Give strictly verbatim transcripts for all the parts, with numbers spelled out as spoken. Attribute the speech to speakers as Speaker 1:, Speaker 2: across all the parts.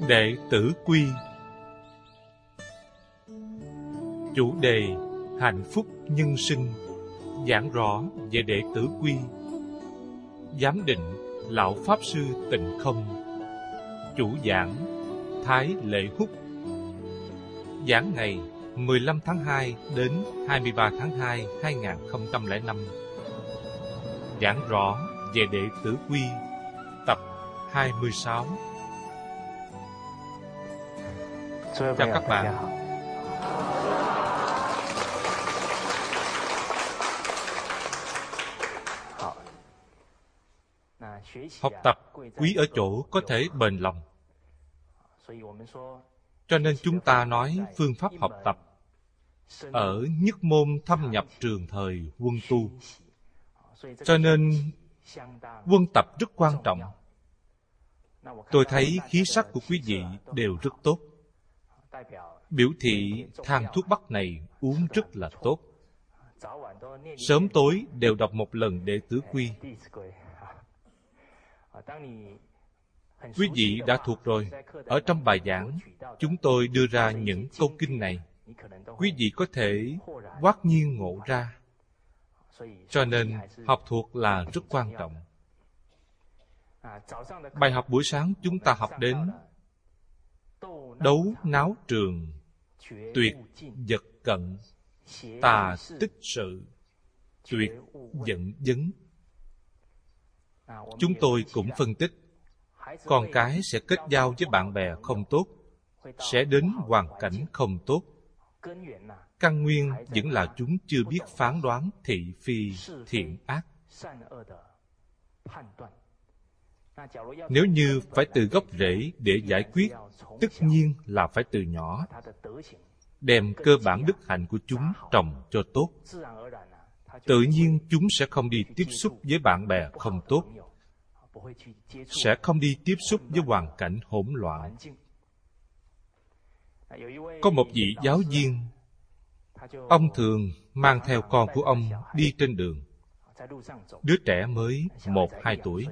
Speaker 1: Đệ tử quy. Chủ đề: hạnh phúc nhân sinh. Giảng rõ về đệ tử quy. Giám định: Lão Pháp Sư Tịnh Không. Chủ giảng: Thái Lễ Húc. Giảng ngày mười lăm tháng hai đến hai mươi ba tháng hai hai nghìn không trăm lẻ năm. Giảng rõ về đệ tử quy, tập hai mươi sáu. Chào các bạn. Học tập quý ở chỗ có thể bền lòng. Cho nên chúng ta nói phương pháp học tập ở nhất môn thâm nhập trường thời quân tu. Cho nên quân tập rất quan trọng. Tôi thấy khí sắc của quý vị đều rất tốt, biểu thị thang thuốc bắc này uống rất là tốt. Sớm tối đều đọc một lần đệ tử quy. Quý vị đã thuộc rồi. Ở trong bài giảng, chúng tôi đưa ra những câu kinh này, quý vị có thể hoát nhiên ngộ ra. Cho nên học thuộc là rất quan trọng. Bài học buổi sáng chúng ta học đến đấu náo trường, tuyệt vật cận, tà tích sự, tuyệt giận dấn. Chúng tôi cũng phân tích, con cái sẽ kết giao với bạn bè không tốt, sẽ đến hoàn cảnh không tốt. Căn nguyên vẫn là chúng chưa biết phán đoán thị phi thiện ác. Nếu như phải từ gốc rễ để giải quyết, tất nhiên là phải từ nhỏ, đem cơ bản đức hạnh của chúng trồng cho tốt. Tự nhiên chúng sẽ không đi tiếp xúc với bạn bè không tốt, sẽ không đi tiếp xúc với hoàn cảnh hỗn loạn. Có một vị giáo viên, ông thường mang theo con của ông đi trên đường. Đứa trẻ mới một, hai tuổi.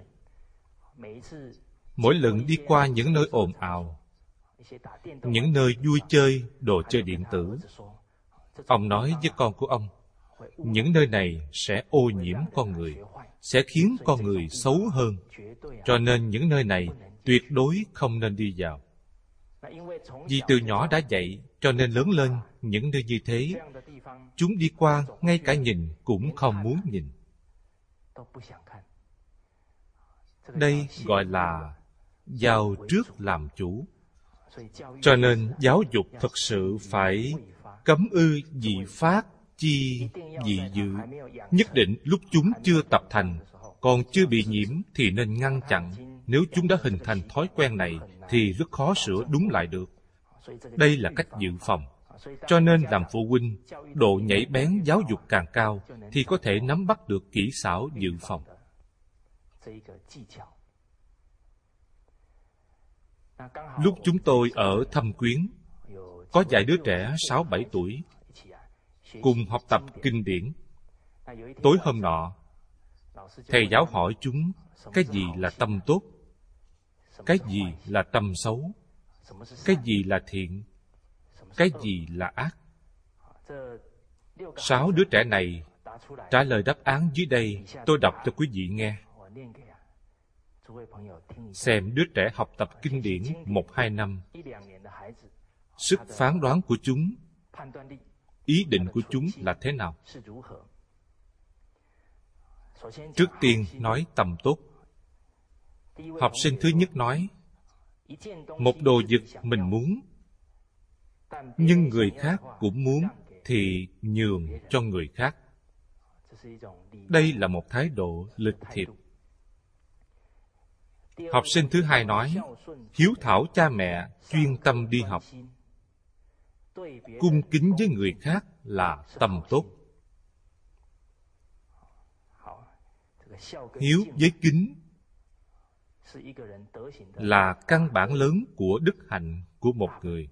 Speaker 1: Mỗi lần đi qua những nơi ồn ào, những nơi vui chơi, đồ chơi điện tử, ông nói với con của ông, những nơi này sẽ ô nhiễm con người, sẽ khiến con người xấu hơn. Cho nên những nơi này tuyệt đối không nên đi vào. Vì từ nhỏ đã dạy, cho nên lớn lên những nơi như thế, chúng đi qua ngay cả nhìn cũng không muốn nhìn. Đây gọi là vào trước làm chủ. Cho nên giáo dục thật sự phải cấm ư dị phát chi dị dự. Nhất định lúc chúng chưa tập thành, còn chưa bị nhiễm thì nên ngăn chặn. Nếu chúng đã hình thành thói quen này thì rất khó sửa đúng lại được. Đây là cách dự phòng. Cho nên làm phụ huynh, độ nhạy bén giáo dục càng cao thì có thể nắm bắt được kỹ xảo dự phòng. Lúc chúng tôi ở Thâm Quyến, có vài đứa trẻ sáu bảy tuổi cùng học tập kinh điển. Tối hôm nọ, thầy giáo hỏi chúng cái gì là tâm tốt, cái gì là tâm xấu, cái gì là thiện, cái gì là ác. Sáu đứa trẻ này trả lời đáp án dưới đây, tôi đọc cho quý vị nghe. Xem đứa trẻ học tập kinh điển một hai năm, sức phán đoán của chúng, ý định của chúng là thế nào. Trước tiên nói tâm tốt. Học sinh thứ nhất nói, một đồ vật mình muốn, nhưng người khác cũng muốn thì nhường cho người khác. Đây là một thái độ lịch thiệp. Học sinh thứ hai nói, hiếu thảo cha mẹ, chuyên tâm đi học. Cung kính với người khác là tâm tốt. Hiếu với kính là căn bản lớn của đức hạnh của một người.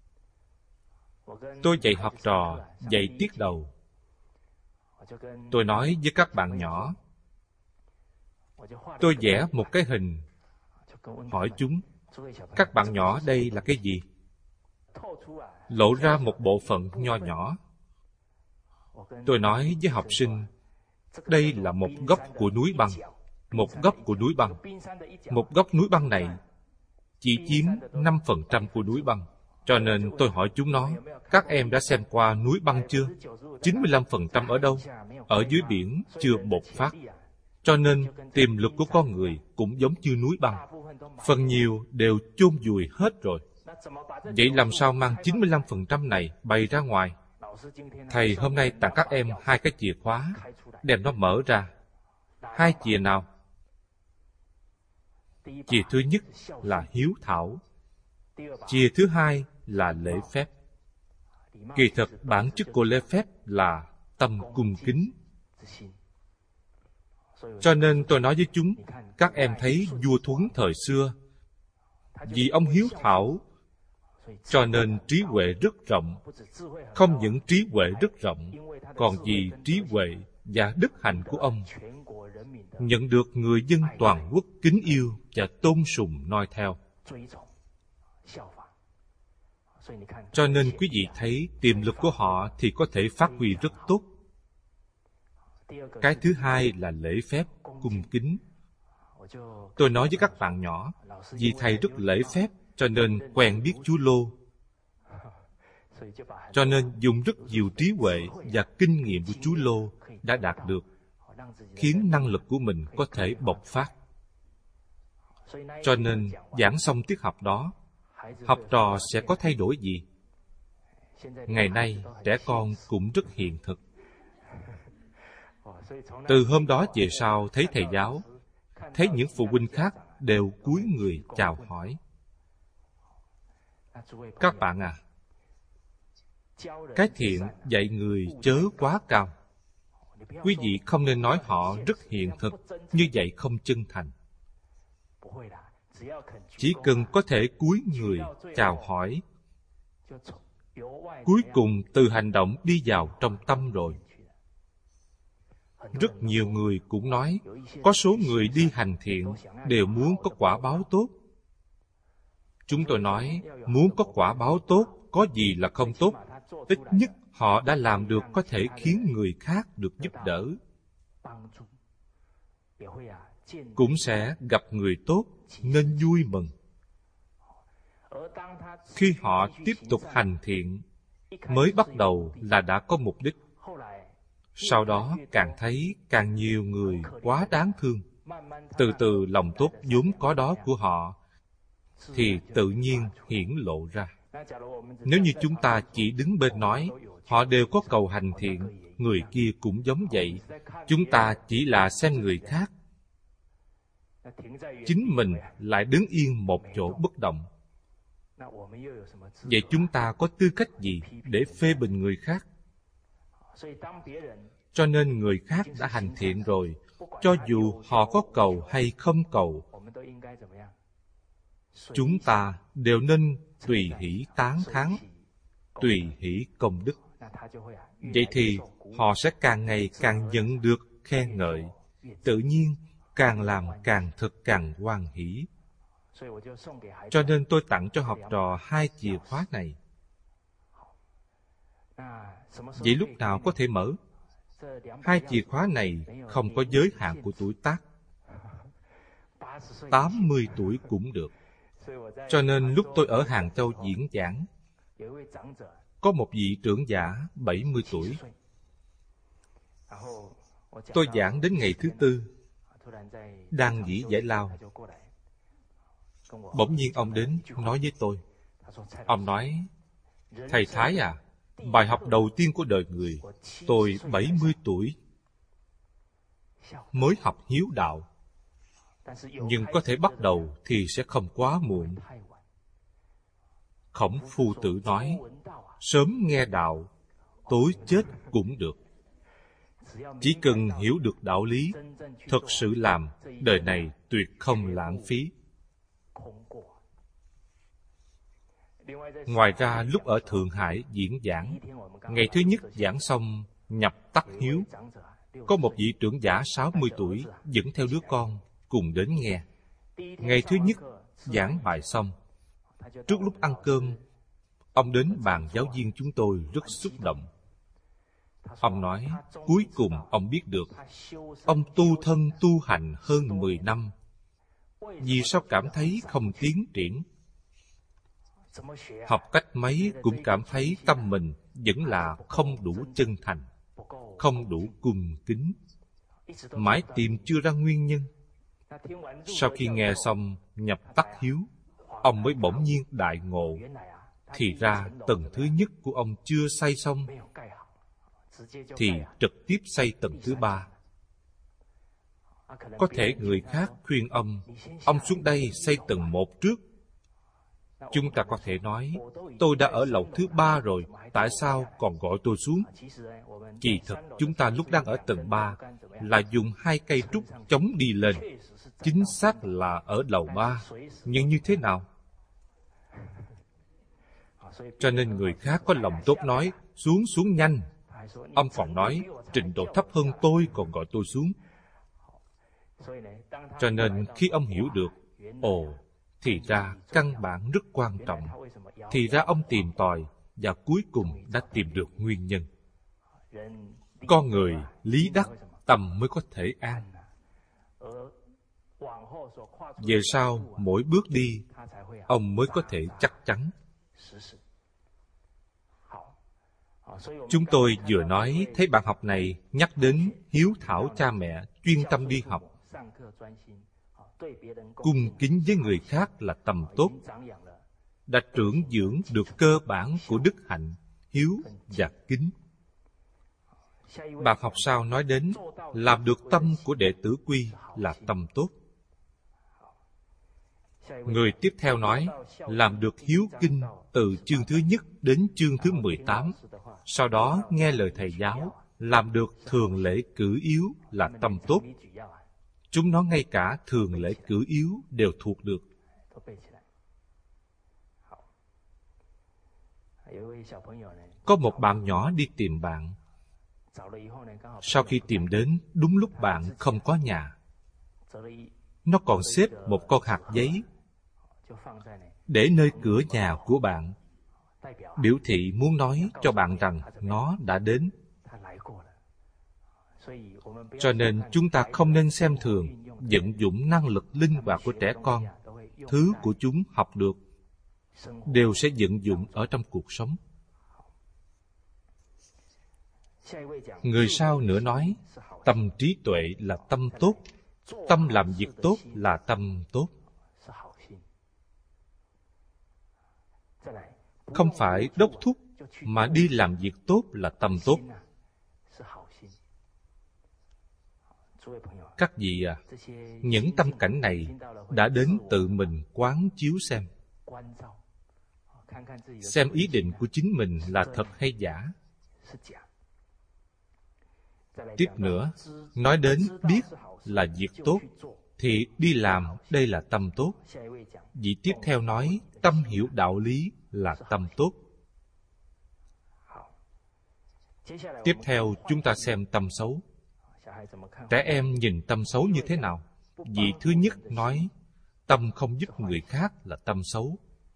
Speaker 1: Tôi dạy học trò, dạy tiết đầu. Tôi nói với các bạn nhỏ, tôi vẽ một cái hình, hỏi chúng, Các bạn nhỏ, đây là cái gì? Lộ ra một bộ phận nho nhỏ. Tôi nói với học sinh, đây là một góc của núi băng. Một góc của núi băng. Một góc núi băng này chỉ chiếm năm phần trăm của núi băng. Cho nên tôi hỏi chúng nó, các em đã xem qua núi băng chưa? chín mươi lăm phần trăm ở đâu? Ở dưới biển chưa bộc phát. Cho nên tiềm lực của con người cũng giống như núi băng. Phần nhiều đều chôn vùi hết rồi. Vậy làm sao mang chín mươi lăm phần trăm này bày ra ngoài? Thầy hôm nay tặng các em hai cái chìa khóa, đem nó mở ra. Hai chìa nào? Chìa thứ nhất là hiếu thảo. Chìa thứ hai là lễ phép. Kỳ thực bản chất của lễ phép là tâm cung kính. Cho nên tôi nói với chúng, các em thấy vua Thuấn thời xưa, vì ông hiếu thảo, cho nên trí huệ rất rộng. Không những trí huệ rất rộng, còn vì trí huệ và đức hạnh của ông nhận được người dân toàn quốc kính yêu và tôn sùng noi theo. Cho nên quý vị thấy tiềm lực của họ thì có thể phát huy rất tốt. Cái thứ hai là lễ phép, cung kính. Tôi nói với các bạn nhỏ, vì thầy rất lễ phép, cho nên quen biết chú Lô. Cho nên dùng rất nhiều trí huệ và kinh nghiệm của chú Lô đã đạt được, khiến năng lực của mình có thể bộc phát. Cho nên giảng xong tiết học đó, học trò sẽ có thay đổi gì? Ngày nay, trẻ con cũng rất hiền thực. Từ hôm đó về sau, thấy thầy giáo, thấy những phụ huynh khác đều cúi người chào hỏi. Các bạn à, cái thiện dạy người chớ quá cao. Quý vị không nên nói họ rất hiền thực, như vậy không chân thành. Chỉ cần có thể cúi người chào hỏi, cuối cùng từ hành động đi vào trong tâm rồi. Rất nhiều người cũng nói, có số người đi hành thiện đều muốn có quả báo tốt. Chúng tôi nói, muốn có quả báo tốt, có gì là không tốt? Ít nhất họ đã làm được có thể khiến người khác được giúp đỡ. Cũng sẽ gặp người tốt, nên vui mừng. Khi họ tiếp tục hành thiện, mới bắt đầu là đã có mục đích. Sau đó càng thấy càng nhiều người quá đáng thương. Từ từ lòng tốt vốn có đó của họ thì tự nhiên hiển lộ ra. Nếu như chúng ta chỉ đứng bên nói, họ đều có cầu hành thiện, người kia cũng giống vậy, chúng ta chỉ là xem người khác, chính mình lại đứng yên một chỗ bất động, vậy chúng ta có tư cách gì để phê bình người khác? Cho nên người khác đã hành thiện rồi, cho dù họ có cầu hay không cầu, chúng ta đều nên tùy hỷ tán thán, tùy hỷ công đức. Vậy thì họ sẽ càng ngày càng nhận được khen ngợi, tự nhiên càng làm càng thực càng hoan hỷ. Cho nên tôi tặng cho học trò hai chìa khóa này. Vậy lúc nào có thể mở? Hai chìa khóa này không có giới hạn của tuổi tác. tám mươi tuổi cũng được. Cho nên lúc tôi ở Hàng Châu diễn giảng, có một vị trưởng giả bảy mươi tuổi. Tôi giảng đến ngày thứ tư, đang nghỉ giải lao. Bỗng nhiên ông đến nói với tôi. Ông nói, thầy Thái à, bài học đầu tiên của đời người, tôi bảy mươi tuổi mới học hiếu đạo. Nhưng có thể bắt đầu thì sẽ không quá muộn. Khổng Phu Tử nói, sớm nghe đạo, tối chết cũng được. Chỉ cần hiểu được đạo lý, thực sự làm, đời này tuyệt không lãng phí. Ngoài ra, lúc ở Thượng Hải diễn giảng, ngày thứ nhất giảng xong nhập tắc hiếu, có một vị trưởng giả sáu mươi tuổi dẫn theo đứa con cùng đến nghe. Ngày thứ nhất Giảng bài xong, trước lúc ăn cơm, ông đến bàn giáo viên chúng tôi rất xúc động. Ông nói, cuối cùng ông biết được, ông tu thân tu hành hơn mười năm. Vì sao cảm thấy không tiến triển? Học cách mấy cũng cảm thấy tâm mình vẫn là không đủ chân thành, không đủ cung kính. Mãi tìm chưa ra nguyên nhân. Sau khi nghe xong nhập tắc hiếu, ông mới bỗng nhiên đại ngộ. Thì ra tầng thứ nhất của ông chưa xây xong, thì trực tiếp xây tầng thứ ba. Có thể người khác khuyên ông, ông xuống đây xây tầng một trước. Chúng ta có thể nói, tôi đã ở lầu thứ ba rồi, tại sao còn gọi tôi xuống? Kỳ thực, chúng ta lúc đang ở tầng ba, là dùng hai cây trúc chống đi lên. Chính xác là ở lầu ba, nhưng như thế nào? Cho nên người khác có lòng tốt nói, xuống xuống nhanh. Ông còn nói, trình độ thấp hơn tôi còn gọi tôi xuống. Cho nên khi ông hiểu được, ồ, thì ra căn bản rất quan trọng. Thì ra ông tìm tòi, và cuối cùng đã tìm được nguyên nhân. Con người lý đắc, tâm mới có thể an. Về sau, mỗi bước đi, ông mới có thể chắc chắn. Chúng tôi vừa nói thấy bạn học này nhắc đến hiếu thảo cha mẹ, chuyên tâm đi học. Cung kính với người khác là tầm tốt, đã trưởng dưỡng được cơ bản của đức hạnh, hiếu và kính. Bạn học sau nói đến làm được tâm của đệ tử quy là tâm tốt. Người tiếp theo nói làm được hiếu kinh từ chương thứ nhất đến chương thứ mười tám. Sau đó nghe lời thầy giáo, làm được thường lễ cử yếu là tâm tốt. Chúng nó ngay cả thường lễ cử yếu đều thuộc được. Có một bạn nhỏ đi tìm bạn. Sau khi tìm đến, đúng lúc bạn không có nhà. Nó còn xếp một con hạt giấy để nơi cửa nhà của bạn, biểu thị muốn nói cho bạn rằng nó đã đến. Cho nên chúng ta không nên xem thường vận dụng năng lực linh hoạt của trẻ con. Thứ của chúng học được đều sẽ vận dụng ở trong cuộc sống. Người sau nữa nói, tâm trí tuệ là tâm tốt, tâm làm việc tốt là tâm tốt. Không phải đốc thúc, mà đi làm việc tốt là tâm tốt. Các vị à, những tâm cảnh này đã đến tự mình quán chiếu xem. Xem ý định của chính mình là thật hay giả. Tiếp nữa, nói đến biết là việc tốt, thì đi làm đây là tâm tốt. Vị tiếp theo nói tâm hiểu đạo lý là tâm tốt. Tiếp theo chúng ta xem tâm xấu. Trẻ em nhìn tâm xấu như thế nào? Vị thứ nhất nói tâm không giúp người khác là tâm xấu.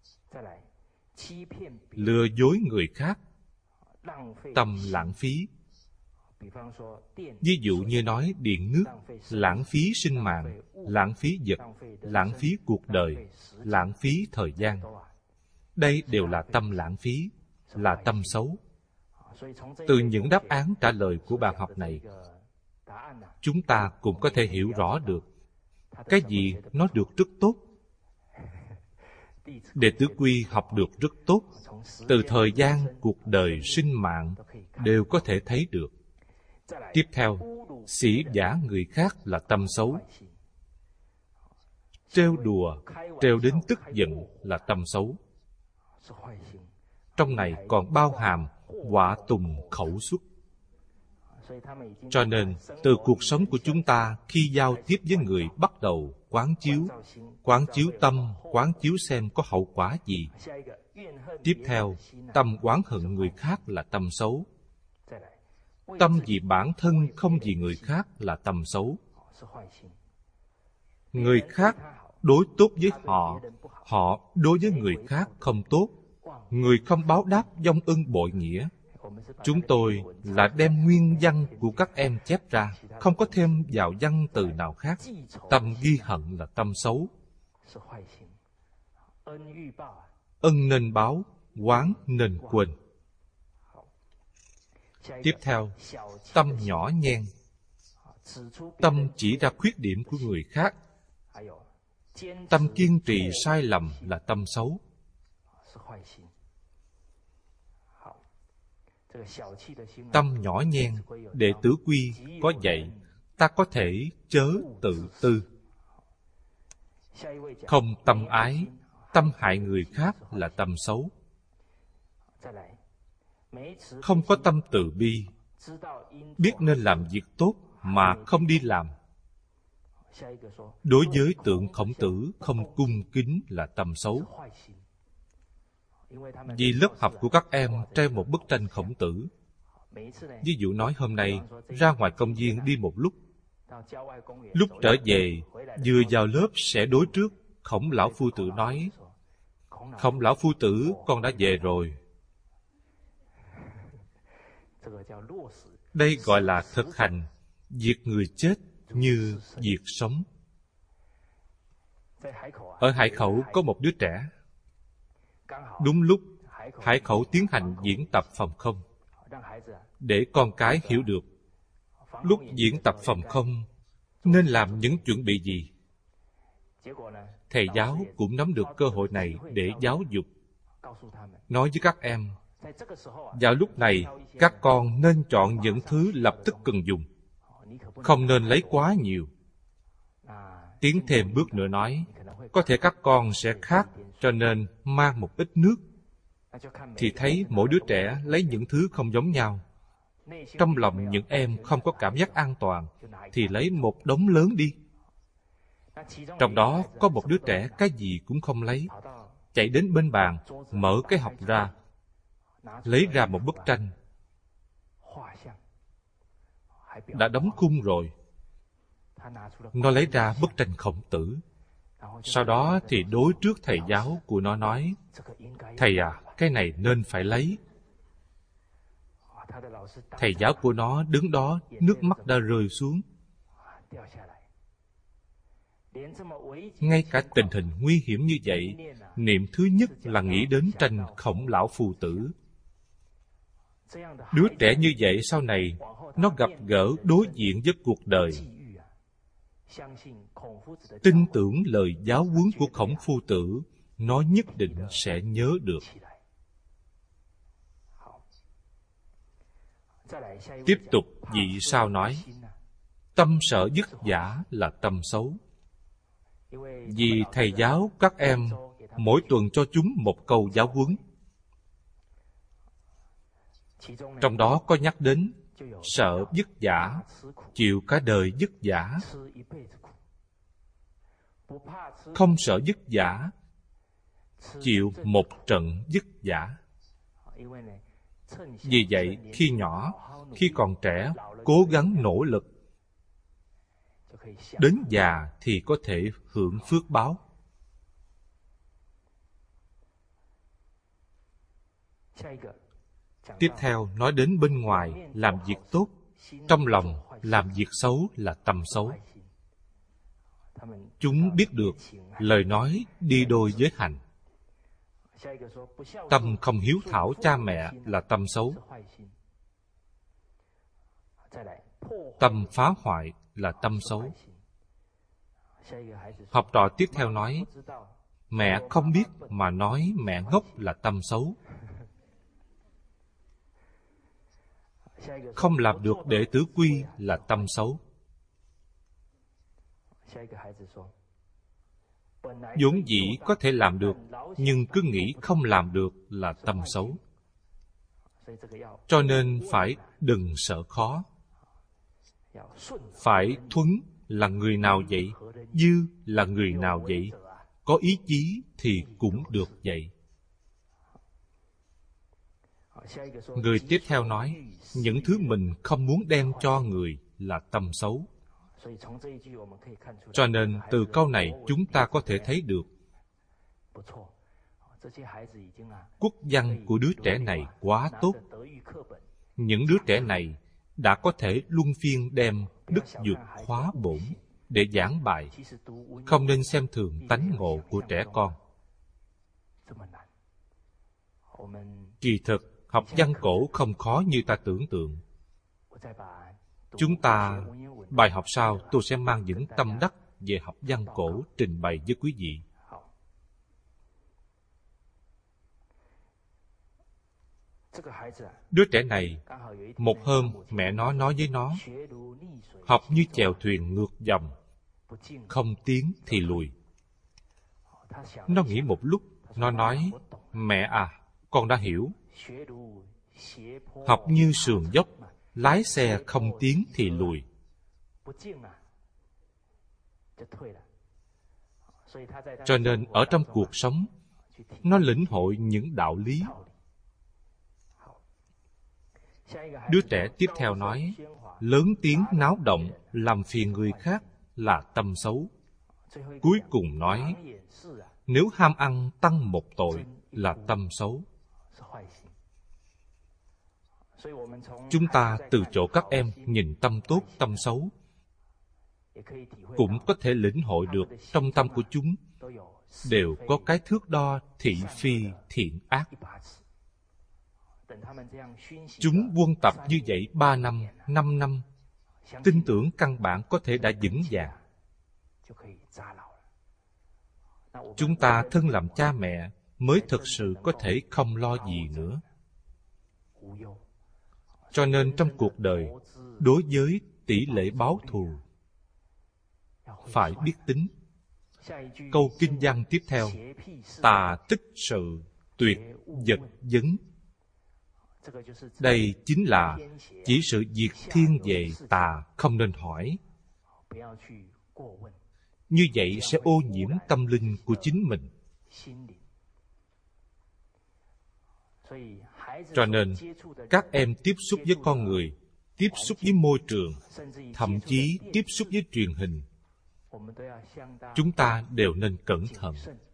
Speaker 1: Lừa dối người khác, tâm lãng phí. Ví dụ như nói điện nước, lãng phí sinh mạng, lãng phí vật, lãng phí cuộc đời, lãng phí thời gian. Đây đều là tâm lãng phí, là tâm xấu. Từ những đáp án trả lời của bài học này, chúng ta cũng có thể hiểu rõ được cái gì nó được rất tốt. Đệ tử quy học được rất tốt, từ thời gian, cuộc đời, sinh mạng đều có thể thấy được. Tiếp theo, sĩ vả người khác là tâm xấu. Trêu đùa, trêu đến tức giận là tâm xấu. Trong này còn bao hàm họa tùng khẩu xuất. Cho nên, từ cuộc sống của chúng ta khi giao tiếp với người bắt đầu quán chiếu, quán chiếu tâm, quán chiếu xem có hậu quả gì. Tiếp theo, tâm oán hận người khác là tâm xấu. Tâm vì bản thân không vì người khác là tâm xấu. Người khác đối tốt với họ, họ đối với người khác không tốt. Người không báo đáp vong ân bội nghĩa. Chúng tôi là đem nguyên văn của các em chép ra, không có thêm vào văn từ nào khác. Tâm ghi hận là tâm xấu. Ân nên báo, oán nên quên. Tiếp theo, tâm nhỏ nhen. Tâm chỉ ra khuyết điểm của người khác. Tâm kiên trì sai lầm là tâm xấu. Tâm nhỏ nhen, Đệ tử Quy có dạy, ta có thể chớ tự tư. Không tâm ái, tâm hại người khác là tâm xấu. Không có tâm từ bi, biết nên làm việc tốt mà không đi làm. Đối với tượng Khổng Tử không cung kính là tâm xấu. Vì lớp học của các em treo một bức tranh Khổng Tử. Ví dụ nói hôm nay ra ngoài công viên đi một lúc, lúc trở về vừa vào lớp sẽ đối trước Khổng lão phu tử nói: Khổng lão phu tử, con đã về rồi. Đây gọi là thực hành việc người chết như việc sống. Ở Hải Khẩu có một đứa trẻ. Đúng lúc Hải Khẩu tiến hành diễn tập phòng không, để con cái hiểu được lúc diễn tập phòng không nên làm những chuẩn bị gì. Thầy giáo cũng nắm được cơ hội này để giáo dục, nói với các em: vào lúc này các con nên chọn những thứ lập tức cần dùng, không nên lấy quá nhiều. Tiến thêm bước nữa nói, có thể các con sẽ khát, cho nên mang một ít nước. Thì thấy mỗi đứa trẻ lấy những thứ không giống nhau. Trong lòng những em không có cảm giác an toàn, thì lấy một đống lớn đi. Trong đó có một đứa trẻ cái gì cũng không lấy, chạy đến bên bàn, mở cái hộp ra, lấy ra một bức tranh. Đã đóng khung rồi. Nó lấy ra bức tranh Khổng Tử. Sau đó thì đối trước thầy giáo của nó nói: Thầy à, cái này nên phải lấy. Thầy giáo của nó đứng đó, nước mắt đã rơi xuống. Ngay cả tình hình nguy hiểm như vậy, niệm thứ nhất là nghĩ đến tranh Khổng lão phu tử. Đứa trẻ như vậy sau này nó gặp gỡ đối diện với cuộc đời, tin tưởng lời giáo huấn của Khổng phu tử, nó nhất định sẽ nhớ được. Tiếp tục vị sau nói: tâm sợ dứt giả là tâm xấu. Vì thầy giáo các em mỗi tuần cho chúng một câu giáo huấn. Trong đó có nhắc đến sợ dứt giả, chịu cả đời dứt giả. Không sợ dứt giả, chịu một trận dứt giả. Vì vậy, khi nhỏ, khi còn trẻ, cố gắng nỗ lực, đến già thì có thể hưởng phước báo. Tiếp theo nói đến bên ngoài làm việc tốt, trong lòng làm việc xấu là tâm xấu. Chúng biết được lời nói đi đôi với hành. Tâm không hiếu thảo cha mẹ là tâm xấu. Tâm phá hoại là tâm xấu. Học trò tiếp theo nói: mẹ không biết mà nói mẹ ngốc là tâm xấu. Không làm được đệ tử quy là tâm xấu. Vốn dĩ có thể làm được, nhưng cứ nghĩ không làm được là tâm xấu. Cho nên phải đừng sợ khó. Phải thuấn là người nào vậy, dư là người nào vậy, có ý chí thì cũng được vậy. Người tiếp theo nói, những thứ mình không muốn đem cho người là tâm xấu. Cho nên từ câu này chúng ta có thể thấy được quốc văn của đứa trẻ này quá tốt. Những đứa trẻ này đã có thể luân phiên đem đức dục khóa bổn để giảng bài. Không nên xem thường tánh ngộ của trẻ con. Kỳ thực, học văn cổ không khó như ta tưởng tượng. Chúng ta, bài học sau tôi sẽ mang những tâm đắc về học văn cổ trình bày với quý vị. Đứa trẻ này, một hôm mẹ nó nói với nó, học như chèo thuyền ngược dòng, không tiến thì lùi. Nó nghĩ một lúc, nó nói, mẹ à, con đã hiểu. Học như sườn dốc, lái xe không tiến thì lùi. Cho nên ở trong cuộc sống, nó lĩnh hội những đạo lý. Đứa trẻ tiếp theo nói, lớn tiếng náo động, làm phiền người khác là tâm xấu. Cuối cùng nói, nếu ham ăn tăng một tội là tâm xấu. Chúng ta từ chỗ các em nhìn tâm tốt, tâm xấu, cũng có thể lĩnh hội được trong tâm của chúng đều có cái thước đo thị phi thiện ác. Chúng quân tập như vậy ba năm, năm năm, tin tưởng căn bản có thể đã vững vàng. Chúng ta thân làm cha mẹ mới thực sự có thể không lo gì nữa. Cho nên trong cuộc đời, đối với tỷ lệ báo thù, phải biết tính. Câu kinh văn tiếp theo, tà tích sự, tuyệt vật vấn. Đây chính là chỉ sự diệt thiên về tà không nên hỏi. Như vậy sẽ ô nhiễm tâm linh của chính mình. Cho nên, các em tiếp xúc với con người, tiếp xúc với môi trường, thậm chí tiếp xúc với truyền hình, chúng ta đều nên cẩn thận.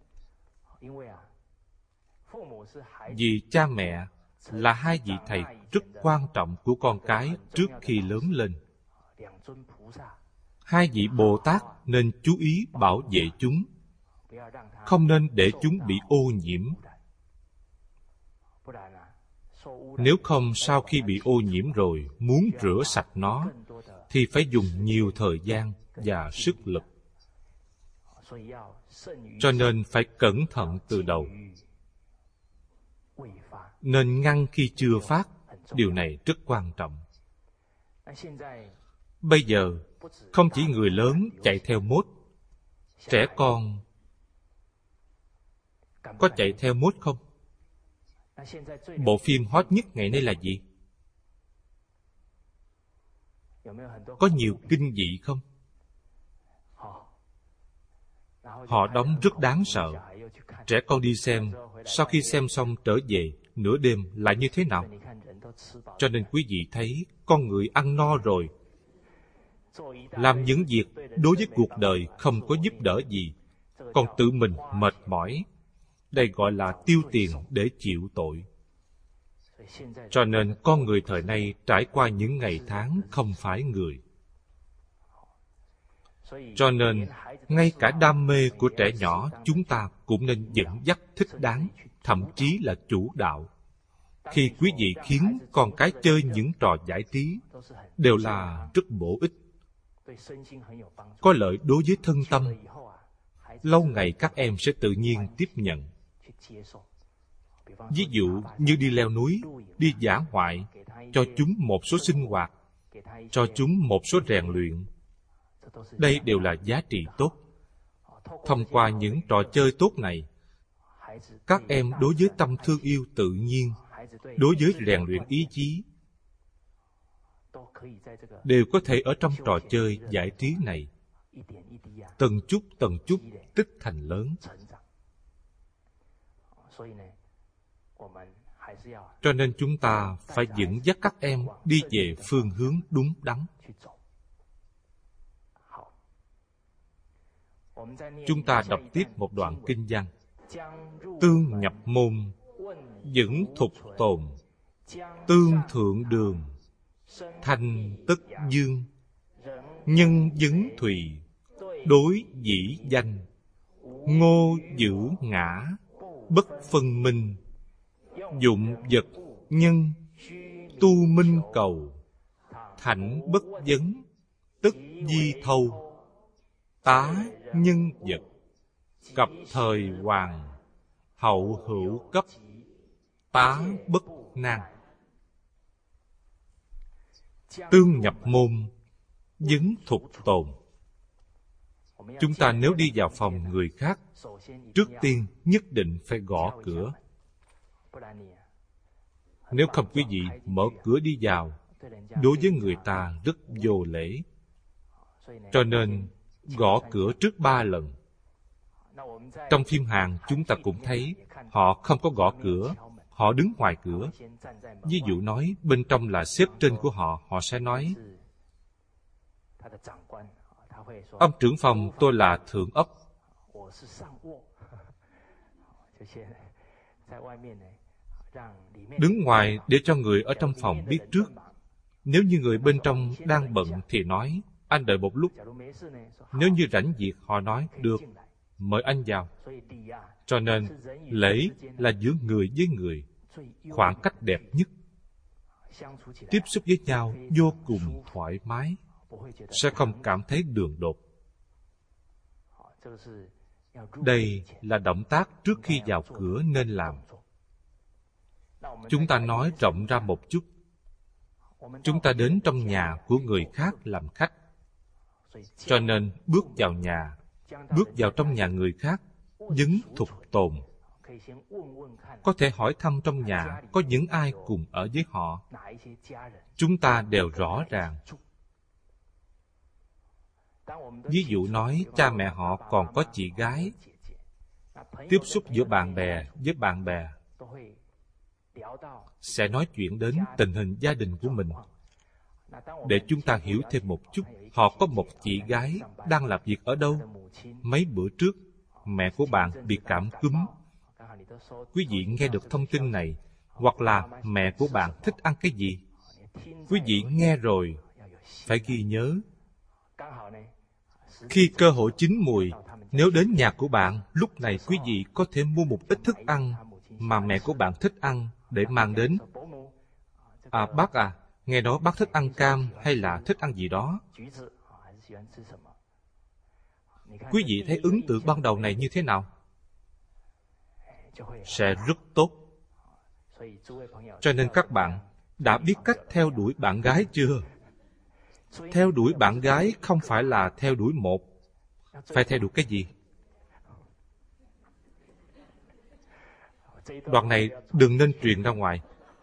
Speaker 1: Vì cha mẹ là hai vị thầy rất quan trọng của con cái trước khi lớn lên. Hai vị Bồ Tát nên chú ý bảo vệ chúng, không nên để chúng bị ô nhiễm. Nếu không, sau khi bị ô nhiễm rồi, muốn rửa sạch nó, thì phải dùng nhiều thời gian và sức lực. Cho nên phải cẩn thận từ đầu. Nên ngăn khi chưa phát, điều này rất quan trọng. Bây giờ, không chỉ người lớn chạy theo mốt, trẻ con có chạy theo mốt không? Bộ phim hot nhất ngày nay là gì? Có nhiều kinh dị không? Họ đóng rất đáng sợ. Trẻ con đi xem, sau khi xem xong trở về, nửa đêm lại như thế nào? Cho nên quý vị thấy, con người ăn no rồi, làm những việc đối với cuộc đời không có giúp đỡ gì, còn tự mình mệt mỏi. Đây gọi là tiêu tiền để chịu tội. Cho nên con người thời nay trải qua những ngày tháng không phải người. Cho nên, ngay cả đam mê của trẻ nhỏ chúng ta cũng nên dẫn dắt thích đáng, thậm chí là chủ đạo. Khi quý vị khiến con cái chơi những trò giải trí, đều là rất bổ ích, có lợi đối với thân tâm. Lâu ngày các em sẽ tự nhiên tiếp nhận. Ví dụ như đi leo núi, đi dã ngoại, cho chúng một số sinh hoạt, cho chúng một số rèn luyện. Đây đều là giá trị tốt. Thông qua những trò chơi tốt này, các em đối với tâm thương yêu tự nhiên, đối với rèn luyện ý chí, đều có thể ở trong trò chơi giải trí này, từng chút từng chút tích thành lớn. Cho nên chúng ta phải dẫn dắt các em đi về phương hướng đúng đắn. chúng ta đọc tiếp một đoạn kinh văn. Tương nhập môn, vững thục tồn, tương thượng đường, thanh tất dương, nhân vấn thùy, đối dĩ danh, ngô giữ ngã, bất phân minh, dụng vật nhân, tu minh cầu, thảnh bất vấn, tức di thâu, tá nhân vật, cập thời hoàng, hậu hữu cấp, tá bất nan. Tương nhập môn, vấn thục tồn. Chúng ta nếu đi vào phòng người khác, trước tiên nhất định phải gõ cửa. Nếu không quý vị mở cửa đi vào, đối với người ta rất vô lễ. Cho nên gõ cửa trước ba lần. Trong phim Hàn chúng ta cũng thấy họ không có gõ cửa, họ đứng ngoài cửa. Ví dụ nói bên trong là sếp trên của họ, họ sẽ nói: ông trưởng phòng, tôi là thượng ấp. Đứng ngoài để cho người ở trong phòng biết trước. Nếu như người bên trong đang bận thì nói: anh đợi một lúc. Nếu như rảnh việc, họ nói: được, mời anh vào. Cho nên lễ là giữa người với người, khoảng cách đẹp nhất. Tiếp xúc với nhau vô cùng thoải mái, sẽ không cảm thấy đường đột. Đây là động tác trước khi vào cửa nên làm. Chúng ta nói rộng ra một chút. Chúng ta đến trong nhà của người khác làm khách. Cho nên bước vào nhà, bước vào trong nhà người khác, vấn thục tồn. Có thể hỏi thăm trong nhà có những ai cùng ở với họ. Chúng ta đều rõ ràng. Ví dụ nói cha mẹ họ còn có chị gái. Tiếp xúc giữa bạn bè với bạn bè, sẽ nói chuyện đến tình hình gia đình của mình. Để chúng ta hiểu thêm một chút, họ có một chị gái đang làm việc ở đâu. Mấy bữa trước, mẹ của bạn bị cảm cúm. Quý vị nghe được thông tin này, hoặc là mẹ của bạn thích ăn cái gì, quý vị nghe rồi phải ghi nhớ. Khi cơ hội chín mùi, nếu đến nhà của bạn, lúc này quý vị có thể mua một ít thức ăn mà mẹ của bạn thích ăn để mang đến. À bác à, nghe nói bác thích ăn cam hay là thích ăn gì đó. Quý vị thấy ấn tượng ban đầu này như thế nào? Sẽ rất tốt. Cho nên các bạn đã biết cách theo đuổi bạn gái chưa? Theo đuổi bạn gái không phải là theo đuổi một. Phải theo đuổi cái gì? Đoạn này đừng nên truyền ra ngoài.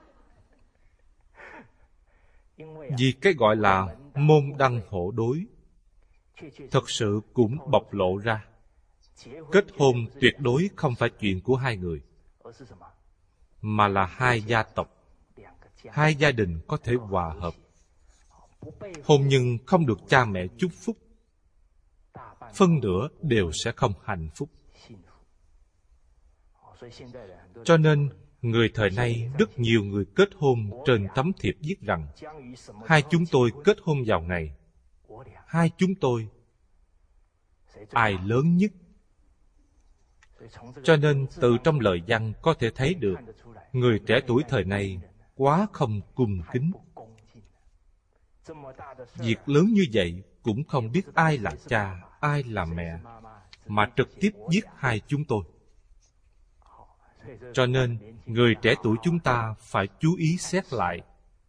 Speaker 1: Vì cái gọi là môn đăng hộ đối thật sự cũng bộc lộ ra. Kết hôn tuyệt đối không phải chuyện của hai người, mà là hai gia tộc, hai gia đình có thể hòa hợp. Hôn nhân không được cha mẹ chúc phúc, phân nửa đều sẽ không hạnh phúc. Cho nên người thời nay rất nhiều người kết hôn trên tấm thiệp viết rằng: hai chúng tôi kết hôn vào ngày. Hai chúng tôi, ai lớn nhất? Cho nên từ trong lời văn có thể thấy được người trẻ tuổi thời nay quá không cung kính. Việc lớn như vậy cũng không biết ai là cha, ai là mẹ, mà trực tiếp giết hai chúng tôi. Cho nên người trẻ tuổi chúng ta phải chú ý xét lại.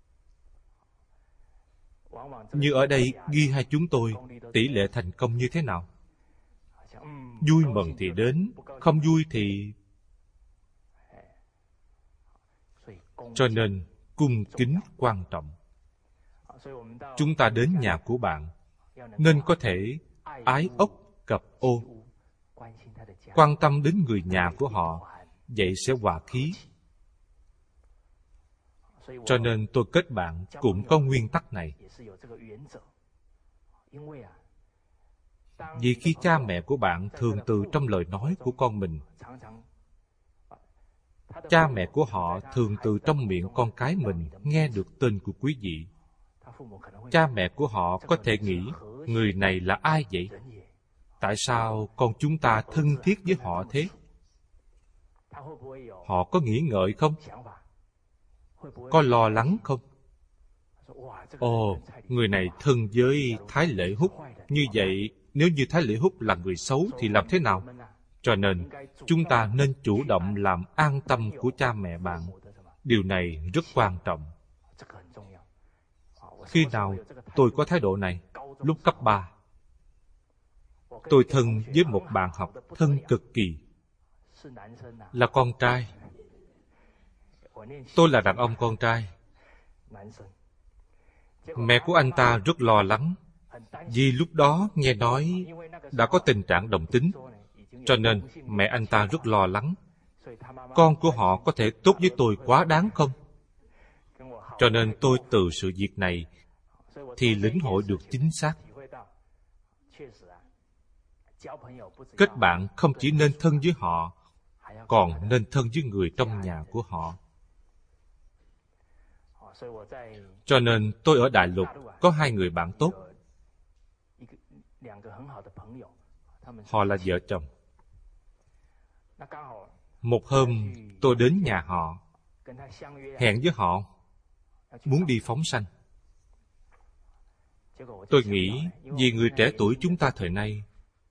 Speaker 1: Như ở đây ghi hai chúng tôi, tỷ lệ thành công như thế nào? Vui mừng thì đến, không vui thì... Cho nên cung kính quan trọng. Chúng ta đến nhà của bạn nên có thể ái ốc cập ô, quan tâm đến người nhà của họ, vậy sẽ hòa khí. Cho nên tôi kết bạn cũng có nguyên tắc này. Vì khi cha mẹ của bạn thường từ trong lời nói của con mình, cha mẹ của họ thường từ trong miệng con cái mình nghe được tên của quý vị. Cha mẹ của họ có thể nghĩ, người này là ai vậy? Tại sao con chúng ta thân thiết với họ thế? Họ có nghĩ ngợi không? Có lo lắng không? Ồ, người này thân với Thái Lễ Húc. Như vậy, nếu như Thái Lễ Húc là người xấu thì làm thế nào? Cho nên, chúng ta nên chủ động làm an tâm của cha mẹ bạn. Điều này rất quan trọng. Khi nào tôi có thái độ này? Lúc cấp ba. Tôi thân với một bạn học thân cực kỳ. Là con trai. Tôi là đàn ông con trai. Mẹ của anh ta rất lo lắng, vì lúc đó nghe nói đã có tình trạng đồng tính, cho nên mẹ anh ta rất lo lắng. Con của họ có thể tốt với tôi quá đáng không? Cho nên tôi từ sự việc này thì lĩnh hội được chính xác. Kết bạn không chỉ nên thân với họ, còn nên thân với người trong nhà của họ. Cho nên tôi ở Đại Lục có hai người bạn tốt. Họ là vợ chồng. Một hôm tôi đến nhà họ, hẹn với họ muốn đi phóng sanh. Tôi nghĩ vì người trẻ tuổi chúng ta thời nay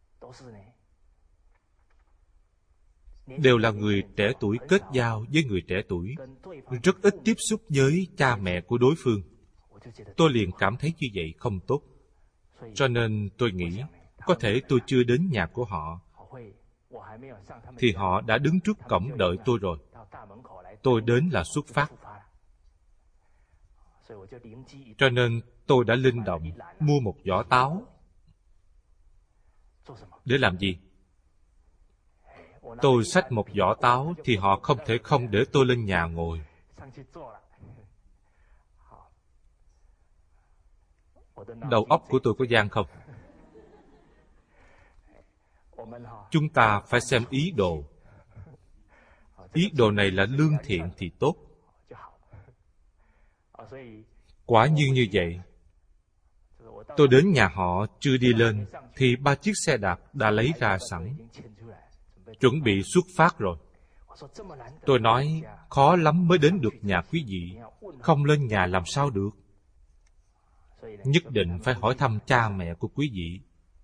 Speaker 1: đều là người trẻ tuổi kết giao với người trẻ tuổi, rất ít tiếp xúc với cha mẹ của đối phương. Tôi liền cảm thấy như vậy không tốt. Cho nên tôi nghĩ, có thể tôi chưa đến nhà của họ, thì họ đã đứng trước cổng đợi tôi rồi. Tôi đến là xuất phát. Cho nên tôi đã linh động mua một giỏ táo. Để làm gì? Tôi xách một giỏ táo thì họ không thể không để tôi lên nhà ngồi. Đầu óc của tôi có gian không? Chúng ta phải xem ý đồ. Ý đồ này là lương thiện thì tốt. Quả như như vậy. Tôi đến nhà họ chưa đi lên thì ba chiếc xe đạp đã lấy ra sẵn, chuẩn bị xuất phát rồi. Tôi nói, khó lắm mới đến được nhà quý vị, không lên nhà làm sao được. Nhất định phải hỏi thăm cha mẹ của quý vị.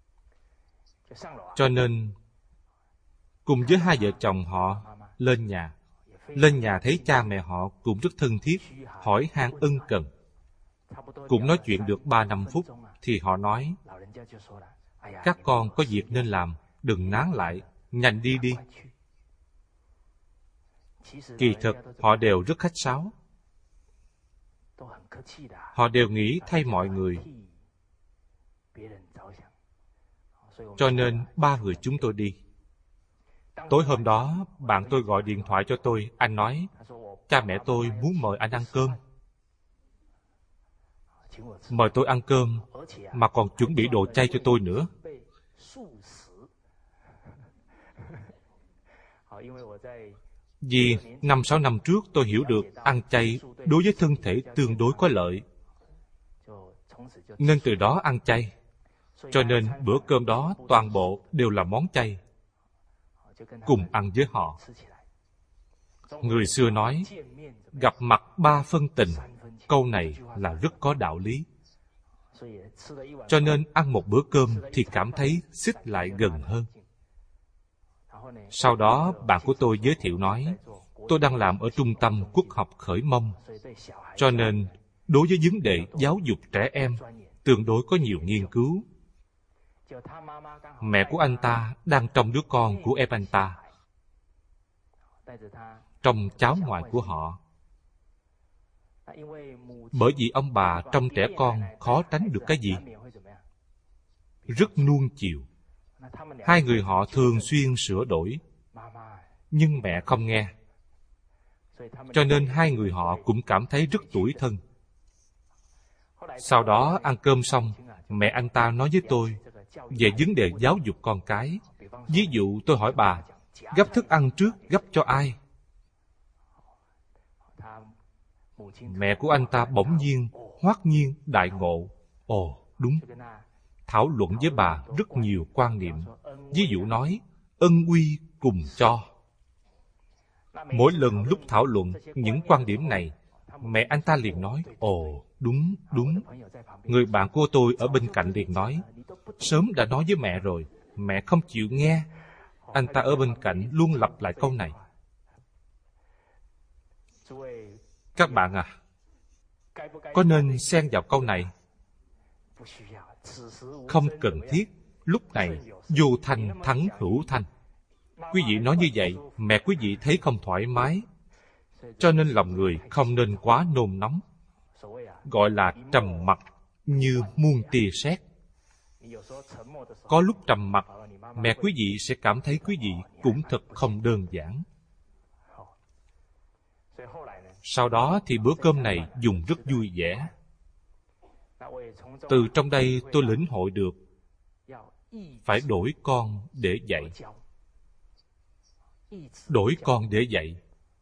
Speaker 1: Cho nên, cùng với hai vợ chồng họ lên nhà. Lên nhà thấy cha mẹ họ cũng rất thân thiết, hỏi han ân cần. Cũng nói chuyện được ba năm phút, thì họ nói, các con có việc nên làm, đừng nán lại, nhanh đi đi. Kỳ thực, họ đều rất khách sáo. Họ đều nghĩ thay mọi người. Cho nên, ba người chúng tôi đi. Tối hôm đó, bạn tôi gọi điện thoại cho tôi. Anh nói, cha mẹ tôi muốn mời anh ăn cơm. Mời tôi ăn cơm, mà còn chuẩn bị đồ chay cho tôi nữa. Vì năm sáu năm trước tôi hiểu được ăn chay đối với thân thể tương đối có lợi, nên từ đó ăn chay. Cho nên bữa cơm đó toàn bộ đều là món chay, cùng ăn với họ. Người xưa nói, gặp mặt ba phân tình. Câu này là rất có đạo lý. Cho nên ăn một bữa cơm thì cảm thấy xích lại gần hơn. Sau đó bạn của tôi giới thiệu nói, tôi đang làm ở trung tâm quốc học khởi mông, cho nên đối với vấn đề giáo dục trẻ em tương đối có nhiều nghiên cứu. Mẹ của anh ta đang trông đứa con của em anh ta, trông cháu ngoại của họ. Bởi vì ông bà trông trẻ con khó tránh được cái gì? Rất nuông chiều. Hai người họ thường xuyên sửa đổi, nhưng mẹ không nghe. Cho nên hai người họ cũng cảm thấy rất tủi thân. Sau đó ăn cơm xong, mẹ anh ta nói với tôi, về vấn đề giáo dục con cái. Ví dụ tôi hỏi bà, gấp thức ăn trước gấp cho ai? Mẹ của anh ta bỗng nhiên, hoát nhiên, đại ngộ. Ồ, đúng. Thảo luận với bà rất nhiều quan niệm. Ví dụ nói, ân uy cùng cho. Mỗi lần lúc thảo luận những quan điểm này, mẹ anh ta liền nói, ồ, đúng, đúng. Người bạn của tôi ở bên cạnh liền nói, sớm đã nói với mẹ rồi, mẹ không chịu nghe. Anh ta ở bên cạnh luôn lặp lại câu này. Các bạn à, có nên xen vào câu này? Không cần thiết. Lúc này vô thanh thắng hữu thanh. Quý vị nói như vậy, mẹ quý vị thấy không thoải mái. Cho nên lòng người không nên quá nôn nóng. Gọi là trầm mặc như muôn tia sét. Có lúc trầm mặc, mẹ quý vị sẽ cảm thấy quý vị cũng thật không đơn giản. Sau đó thì bữa cơm này dùng rất vui vẻ. Từ trong đây tôi lĩnh hội được phải đổi con để dạy. Đổi con để dạy.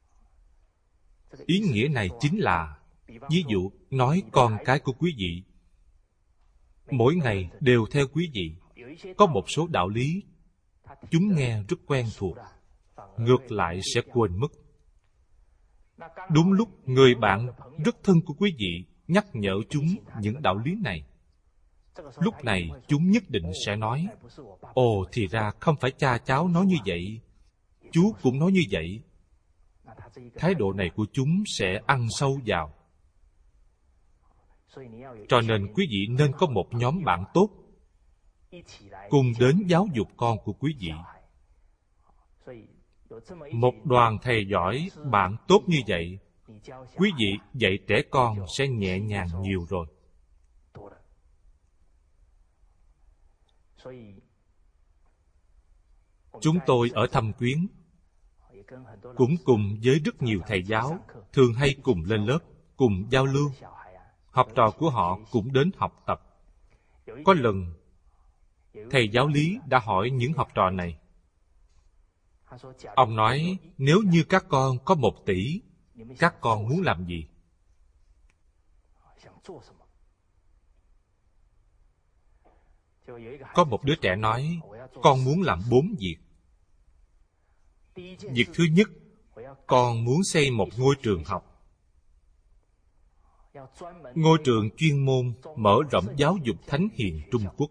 Speaker 1: Ý nghĩa này chính là, ví dụ nói con cái của quý vị mỗi ngày đều theo quý vị. Có một số đạo lý chúng nghe rất quen thuộc, ngược lại sẽ quên mất. Đúng lúc người bạn rất thân của quý vị nhắc nhở chúng những đạo lý này, lúc này chúng nhất định sẽ nói, ồ, thì ra không phải cha cháu nói như vậy, chú cũng nói như vậy. Thái độ này của chúng sẽ ăn sâu vào. Cho nên quý vị nên có một nhóm bạn tốt cùng đến giáo dục con của quý vị. Một đoàn thầy giỏi, bạn tốt như vậy, quý vị dạy trẻ con sẽ nhẹ nhàng nhiều rồi. Chúng tôi ở Thâm Quyến cũng cùng với rất nhiều thầy giáo, thường hay cùng lên lớp, cùng giao lưu. Học trò của họ cũng đến học tập. Có lần, thầy giáo lý đã hỏi những học trò này. Ông nói, nếu như các con có một tỷ, các con muốn làm gì? Có một đứa trẻ nói, con muốn làm bốn việc. Việc thứ nhất, con muốn xây một ngôi trường học. Ngôi trường chuyên môn mở rộng giáo dục thánh hiền Trung Quốc.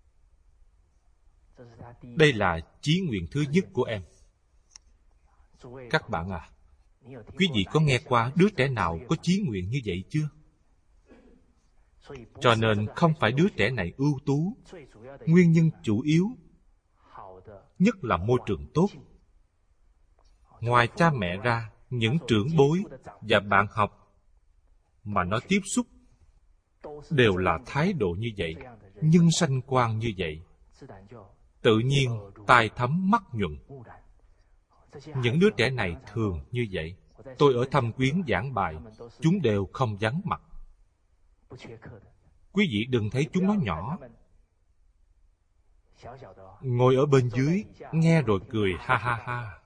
Speaker 1: Đây là chí nguyện thứ nhất của em. Các bạn à, quý vị có nghe qua đứa trẻ nào có chí nguyện như vậy chưa? Cho nên không phải đứa trẻ này ưu tú. Nguyên nhân chủ yếu nhất là môi trường tốt. Ngoài cha mẹ ra, những trưởng bối và bạn học mà nó tiếp xúc đều là thái độ như vậy, nhân sanh quan như vậy. Tự nhiên tai thấm mắt nhuận. Những đứa trẻ này thường như vậy. Tôi ở Thâm Quyến giảng bài, chúng đều không vắng mặt. Quý vị đừng thấy chúng nó nhỏ. Ngồi ở bên dưới, nghe rồi cười ha ha ha.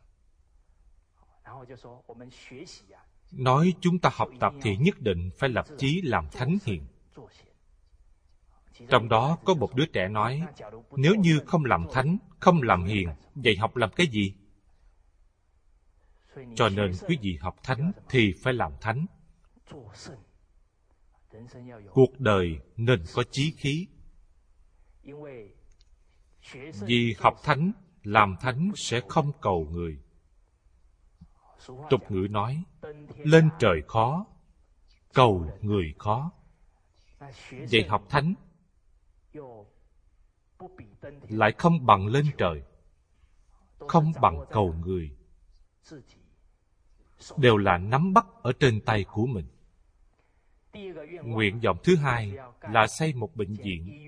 Speaker 1: Nói chúng ta học tập thì nhất định phải lập chí làm thánh hiền. Trong đó có một đứa trẻ nói, nếu như không làm thánh, không làm hiền, vậy học làm cái gì? Cho nên quý vị học thánh thì phải làm thánh. Cuộc đời nên có chí khí. Vì học thánh, làm thánh sẽ không cầu người. Tục ngữ nói, lên trời khó, cầu người khó. Vậy học thánh lại không bằng lên trời, không bằng cầu người. Đều là nắm bắt ở trên tay của mình. Nguyện vọng thứ hai là xây một bệnh viện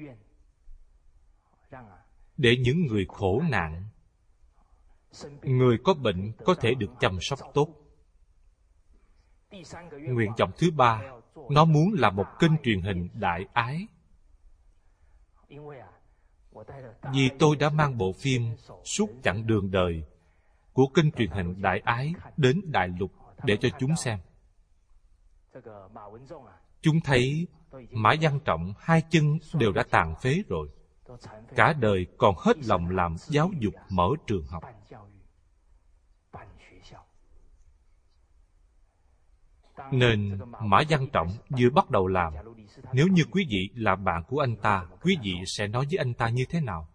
Speaker 1: để những người khổ nạn, người có bệnh có thể được chăm sóc tốt. Nguyện vọng thứ ba, nó muốn là một kênh truyền hình đại ái. Vì tôi đã mang bộ phim Suốt chặng đường đời của kênh truyền hình Đại Ái đến Đại Lục để cho chúng xem. Chúng thấy Mã Văn Trọng hai chân đều đã tàn phế rồi, cả đời còn hết lòng làm giáo dục mở trường học. Nên Mã Văn Trọng vừa bắt đầu làm, nếu như quý vị là bạn của anh ta, quý vị sẽ nói với anh ta như thế nào?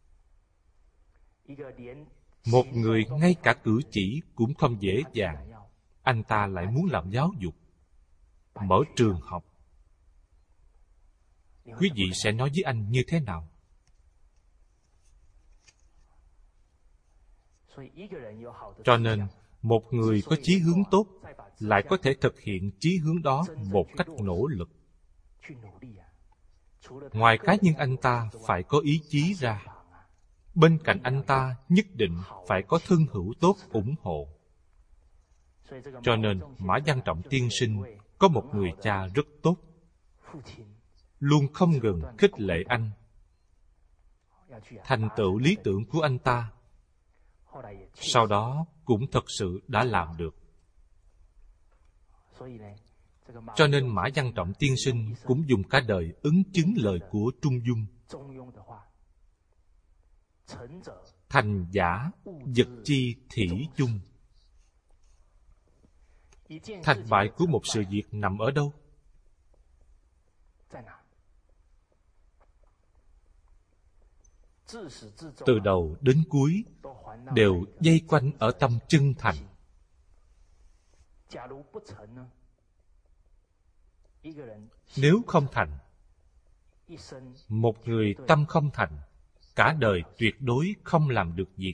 Speaker 1: Một người ngay cả cử chỉ cũng không dễ dàng, anh ta lại muốn làm giáo dục, mở trường học. Quý vị sẽ nói với anh như thế nào? Cho nên, một người có chí hướng tốt lại có thể thực hiện chí hướng đó một cách nỗ lực. Ngoài cá nhân anh ta phải có ý chí ra, bên cạnh anh ta nhất định phải có thân hữu tốt ủng hộ. Cho nên Mã Văn Trọng tiên sinh có một người cha rất tốt, luôn không ngừng khích lệ anh, thành tựu lý tưởng của anh ta. Sau đó cũng thật sự đã làm được. Cho nên Mã Văn Trọng tiên sinh cũng dùng cả đời ứng chứng lời của Trung Dung: thành giả vật chi thỉ chung. Thành bại của một sự việc nằm ở đâu? Từ đầu đến cuối đều dây quanh ở tâm chân thành. Nếu không thành, một người tâm không thành, cả đời tuyệt đối không làm được việc.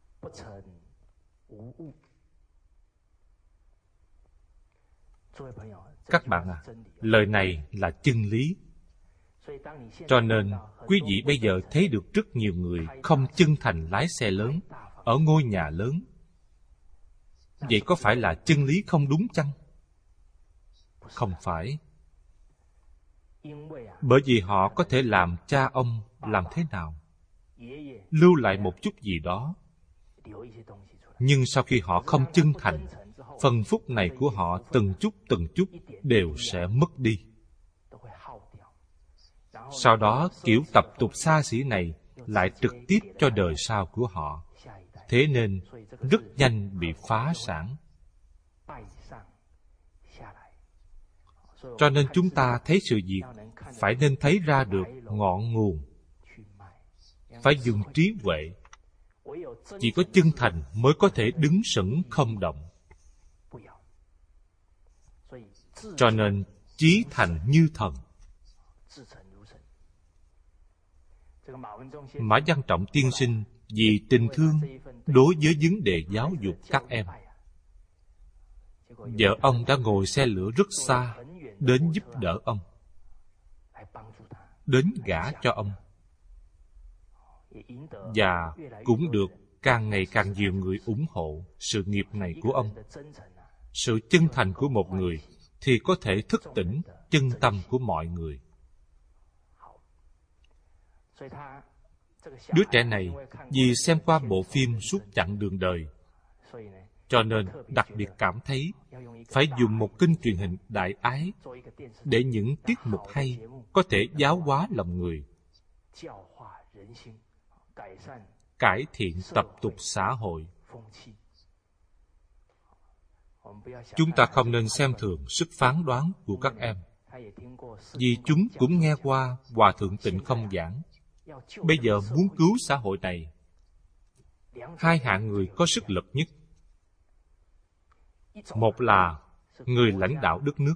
Speaker 1: Các bạn à, lời này là chân lý. Cho nên, quý vị bây giờ thấy được rất nhiều người không chân thành lái xe lớn, ở ngôi nhà lớn. Vậy có phải là chân lý không đúng chăng? Không phải. Bởi vì họ có thể làm cha ông làm thế nào, lưu lại một chút gì đó. Nhưng sau khi họ không chân thành, phần phúc này của họ từng chút từng chút đều sẽ mất đi. Sau đó kiểu tập tục xa xỉ này lại trực tiếp cho đời sau của họ. Thế nên rất nhanh bị phá sản. Cho nên chúng ta thấy sự việc phải nên thấy ra được ngọn nguồn, phải dùng trí huệ. Chỉ có chân thành mới có thể đứng sững không động. Cho nên chí thành như thần. Mã Văn Trọng tiên sinh vì tình thương đối với vấn đề giáo dục các em, vợ ông đã ngồi xe lửa rất xa đến giúp đỡ ông, đến gả cho ông, và cũng được càng ngày càng nhiều người ủng hộ sự nghiệp này của ông. Sự chân thành của một người thì có thể thức tỉnh chân tâm của mọi người. Đứa trẻ này vì xem qua bộ phim Suốt chặng đường đời, cho nên đặc biệt cảm thấy phải dùng một kênh truyền hình Đại Ái để những tiết mục hay có thể giáo hóa lòng người, cải thiện tập tục xã hội. Chúng ta không nên xem thường sức phán đoán của các em, vì chúng cũng nghe qua Hòa Thượng Tịnh Không giảng. Bây giờ muốn cứu xã hội này, hai hạng người có sức lực nhất. Một là người lãnh đạo đất nước,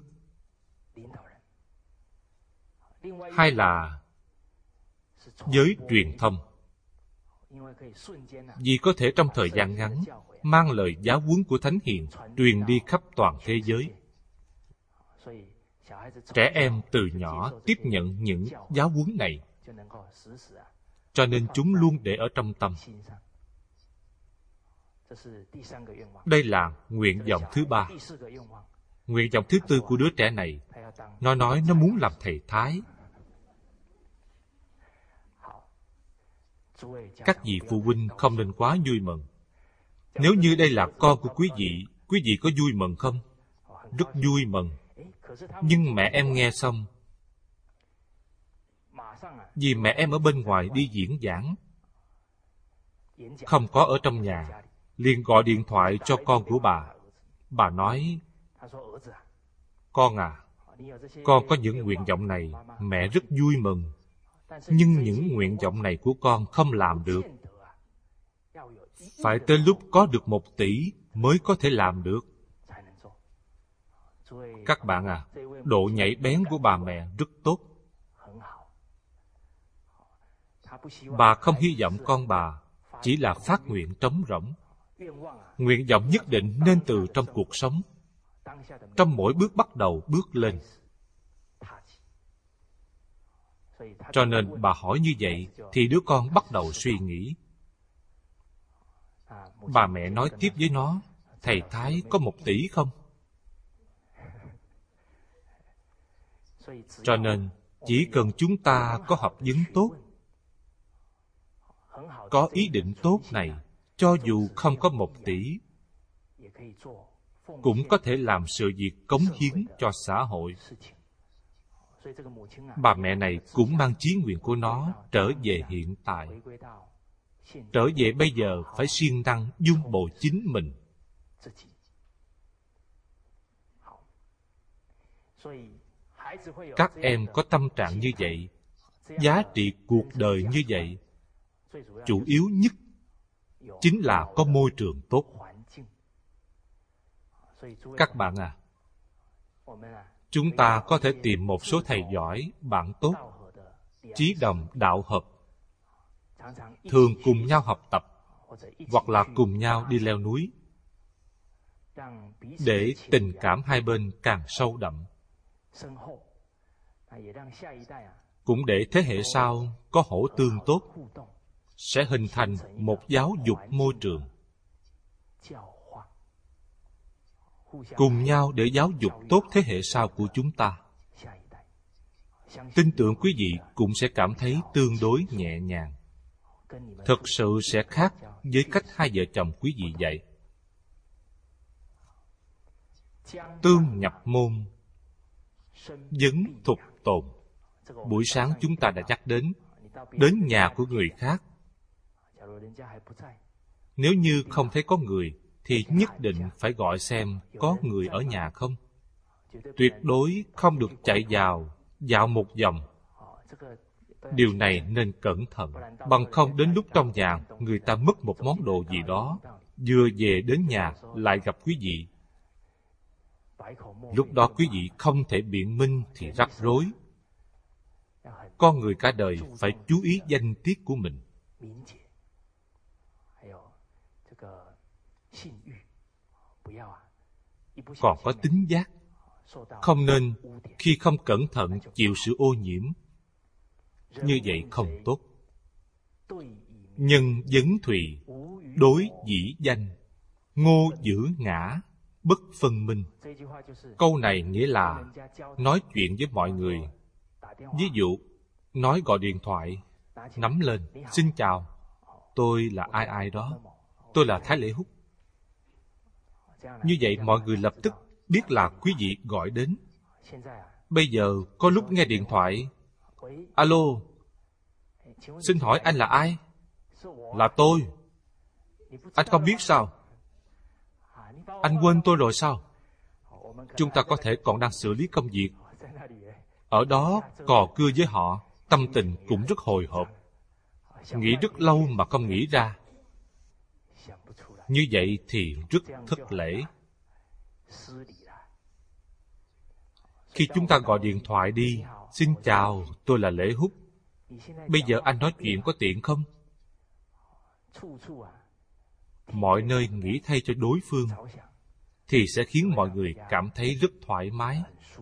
Speaker 1: hai là giới truyền thông. Vì có thể trong thời gian ngắn mang lời giáo huấn của Thánh Hiền truyền đi khắp toàn thế giới. Trẻ em từ nhỏ tiếp nhận những giáo huấn này, cho nên chúng luôn để ở trong tâm. Đây là nguyện vọng thứ ba. Nguyện vọng thứ tư của đứa trẻ này, nó nói nó muốn làm thầy Thái. Các vị phụ huynh không nên quá vui mừng. Nếu như đây là con của quý vị, quý vị có vui mừng không? Rất vui mừng. Nhưng mẹ em nghe xong, vì mẹ em ở bên ngoài đi diễn giảng, không có ở trong nhà, liền gọi điện thoại cho con của bà. Bà nói, con à, con có những nguyện vọng này, mẹ rất vui mừng. Nhưng những nguyện vọng này của con không làm được. Phải tới lúc có được một tỷ mới có thể làm được. Các bạn à, độ nhạy bén của bà mẹ rất tốt. Bà không hy vọng con bà chỉ là phát nguyện trống rỗng. Nguyện vọng nhất định nên từ trong cuộc sống, trong mỗi bước bắt đầu bước lên. Cho nên bà hỏi như vậy, thì đứa con bắt đầu suy nghĩ. Bà mẹ nói tiếp với nó, thầy Thái có một tỷ không? Cho nên, chỉ cần chúng ta có học vấn tốt, có ý định tốt này, cho dù không có một tỷ, cũng có thể làm sự việc cống hiến cho xã hội. Bà mẹ này cũng mang chí nguyện của nó trở về hiện tại. Trở về bây giờ phải siêng năng dung bồi chính mình. Các em có tâm trạng như vậy, giá trị cuộc đời như vậy, chủ yếu nhất chính là có môi trường tốt. Các bạn à, chúng ta có thể tìm một số thầy giỏi, bạn tốt, chí đồng đạo hợp, thường cùng nhau học tập, hoặc là cùng nhau đi leo núi, để tình cảm hai bên càng sâu đậm, cũng để thế hệ sau có hỗ tương tốt, sẽ hình thành một giáo dục môi trường. Cùng nhau để giáo dục tốt thế hệ sau của chúng ta. Tin tưởng quý vị cũng sẽ cảm thấy tương đối nhẹ nhàng. Thực sự sẽ khác với cách hai vợ chồng quý vị dạy. Tương nhập môn, vấn thục tồn. Buổi sáng chúng ta đã nhắc đến, đến nhà của người khác. Nếu như không thấy có người, thì nhất định phải gọi xem có người ở nhà không. Tuyệt đối không được chạy vào, dạo một vòng. Điều này nên cẩn thận, bằng không đến lúc trong nhà người ta mất một món đồ gì đó, vừa về đến nhà lại gặp quý vị. Lúc đó quý vị không thể biện minh thì rắc rối. Con người cả đời phải chú ý danh tiết của mình. Còn có tính giác, không nên khi không cẩn thận chịu sự ô nhiễm. Như vậy không tốt. Nhân vấn thùy, đối dĩ danh, ngô giữ ngã, bất phân minh. Câu này nghĩa là nói chuyện với mọi người. Ví dụ, nói gọi điện thoại, nắm lên, xin chào, tôi là ai ai đó, tôi là Thái Lễ Húc. Như vậy mọi người lập tức biết là quý vị gọi đến. Bây giờ có lúc nghe điện thoại, alo, xin hỏi anh là ai? Là tôi. Anh không biết sao? Anh quên tôi rồi sao? Chúng ta có thể còn đang xử lý công việc, ở đó cò cưa với họ, tâm tình cũng rất hồi hộp, nghĩ rất lâu mà không nghĩ ra. Như vậy thì rất thất lễ. Khi chúng ta gọi điện thoại đi, xin chào, tôi là Lễ Húc, bây giờ anh nói chuyện có tiện không? Mọi nơi nghĩ thay cho đối phương, thì sẽ khiến mọi người cảm thấy rất thoải mái.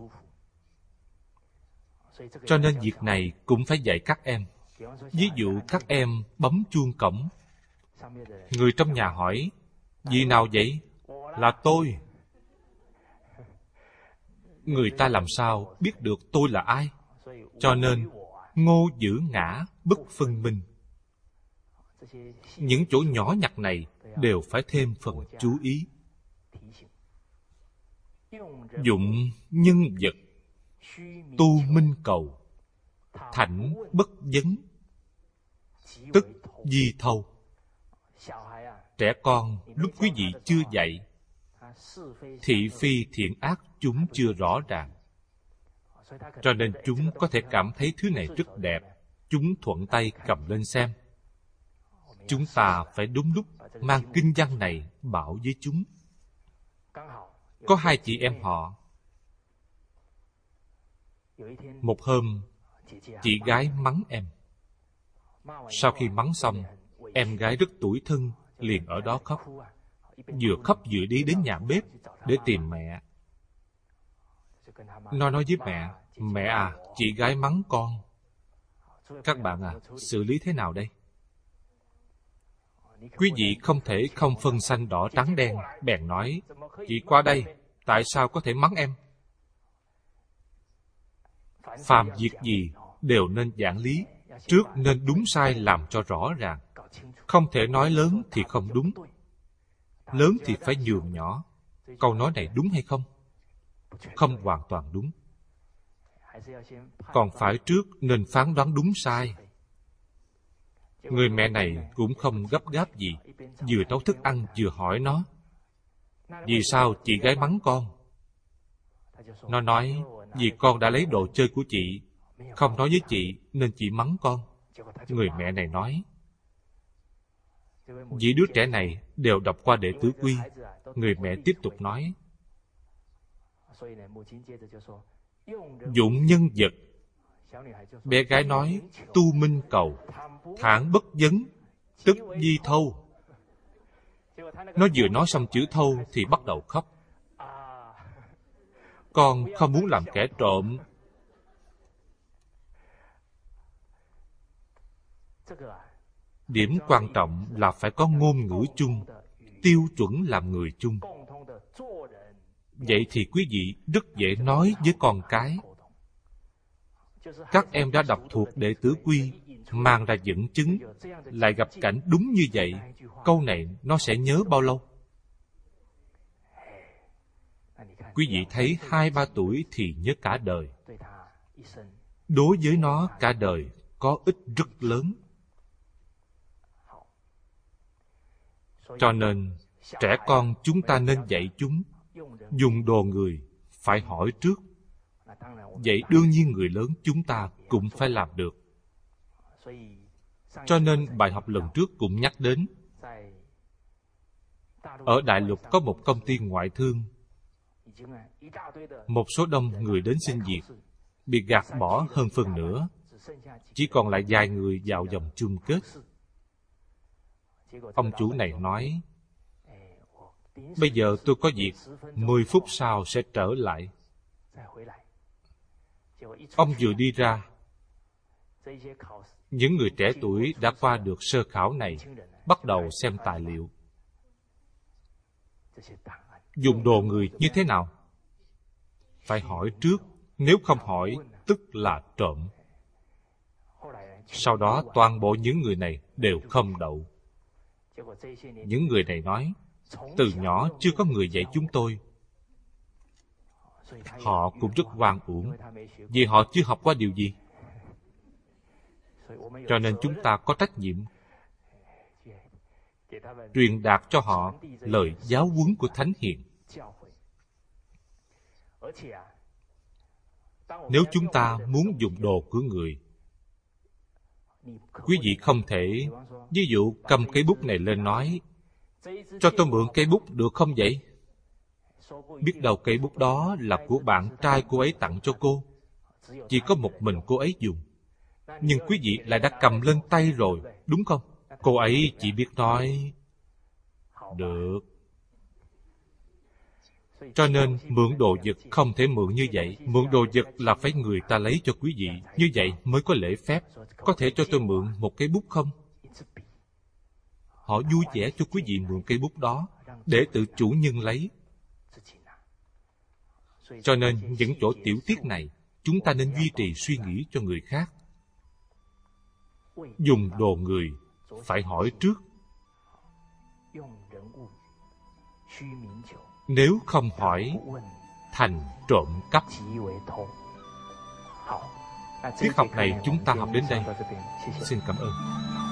Speaker 1: Cho nên việc này cũng phải dạy các em. Ví dụ các em bấm chuông cổng, người trong nhà hỏi, vị nào vậy? Là tôi. Người ta làm sao biết được tôi là ai? Cho nên ngô giữ ngã, bất phân minh. Những chỗ nhỏ nhặt này đều phải thêm phần chú ý. Dụng nhân vật, tu minh cầu, thảnh bất vấn, tức di thâu. Trẻ con lúc quý vị chưa dạy, thị phi thiện ác chúng chưa rõ ràng, cho nên chúng có thể cảm thấy thứ này rất đẹp, chúng thuận tay cầm lên xem. Chúng ta phải đúng lúc mang kinh văn này bảo với chúng. Có hai chị em họ. Một hôm, chị gái mắng em. Sau khi mắng xong, em gái rất tủi thân, liền ở đó khóc. Vừa khóc vừa đi đến nhà bếp để tìm mẹ. Nó nói với mẹ, mẹ à, chị gái mắng con. Các bạn à, xử lý thế nào đây? Quý vị không thể không phân xanh đỏ trắng đen, bèn nói, chị qua đây, tại sao có thể mắng em? Phàm việc gì đều nên giảng lý, trước nên đúng sai làm cho rõ ràng. Không thể nói lớn thì không đúng, lớn thì phải nhường nhỏ. Câu nói này đúng hay không? Không hoàn toàn đúng. Còn phải trước nên phán đoán đúng sai. Người mẹ này cũng không gấp gáp gì, vừa nấu thức ăn vừa hỏi nó, vì sao chị gái mắng con? Nó nói, vì con đã lấy đồ chơi của chị, không nói với chị nên chị mắng con. Người mẹ này nói, vì đứa trẻ này đều đọc qua Đệ Tử Quy. Người mẹ tiếp tục nói, dụng nhân vật. Bé gái nói, tu minh cầu, thản bất vấn, tức di thâu. Nó vừa nói xong chữ thâu thì bắt đầu khóc. Con không muốn làm kẻ trộm. Điểm quan trọng là phải có ngôn ngữ chung, tiêu chuẩn làm người chung. Vậy thì quý vị rất dễ nói với con cái. Các em đã đọc thuộc Đệ Tử Quy, mang ra dẫn chứng, lại gặp cảnh đúng như vậy, câu này nó sẽ nhớ bao lâu? Quý vị thấy hai ba tuổi thì nhớ cả đời. Đối với nó cả đời có ích rất lớn. Cho nên trẻ con chúng ta nên dạy chúng dùng đồ người phải hỏi trước. Vậy đương nhiên người lớn chúng ta cũng phải làm được. Cho nên bài học lần trước cũng nhắc đến, ở Đại Lục có một công ty ngoại thương, một số đông người đến xin việc bị gạt bỏ hơn phân nửa, chỉ còn lại vài người vào vòng chung kết. Ông chủ này nói, bây giờ tôi có việc, mười phút sau sẽ trở lại. Ông vừa đi ra, những người trẻ tuổi đã qua được sơ khảo này bắt đầu xem tài liệu. Dùng đồ người như thế nào? Phải hỏi trước, nếu không hỏi, tức là trộm. Sau đó toàn bộ những người này đều không đậu. Những người này nói, từ nhỏ chưa có người dạy chúng tôi. Họ cũng rất oan uổng, vì họ chưa học qua điều gì. Cho nên chúng ta có trách nhiệm truyền đạt cho họ lời giáo huấn của Thánh Hiền. Nếu chúng ta muốn dùng đồ của người, quý vị không thể, ví dụ cầm cây bút này lên nói, cho tôi mượn cây bút được không vậy? Biết đâu cây bút đó là của bạn trai cô ấy tặng cho cô, chỉ có một mình cô ấy dùng. Nhưng quý vị lại đã cầm lên tay rồi, đúng không? Cô ấy chỉ biết nói, được. Cho nên mượn đồ vật không thể mượn như vậy. Mượn đồ vật là phải người ta lấy cho quý vị, như vậy mới có lễ phép. Có thể cho tôi mượn một cây bút không? Họ vui vẻ cho quý vị mượn cây bút đó, để tự chủ nhân lấy. Cho nên những chỗ tiểu tiết này, chúng ta nên duy trì suy nghĩ cho người khác. Dùng đồ người phải hỏi trước. Nếu không hỏi, thành trộm cắp. Tiết học này chúng ta học đến đây. Xin cảm ơn.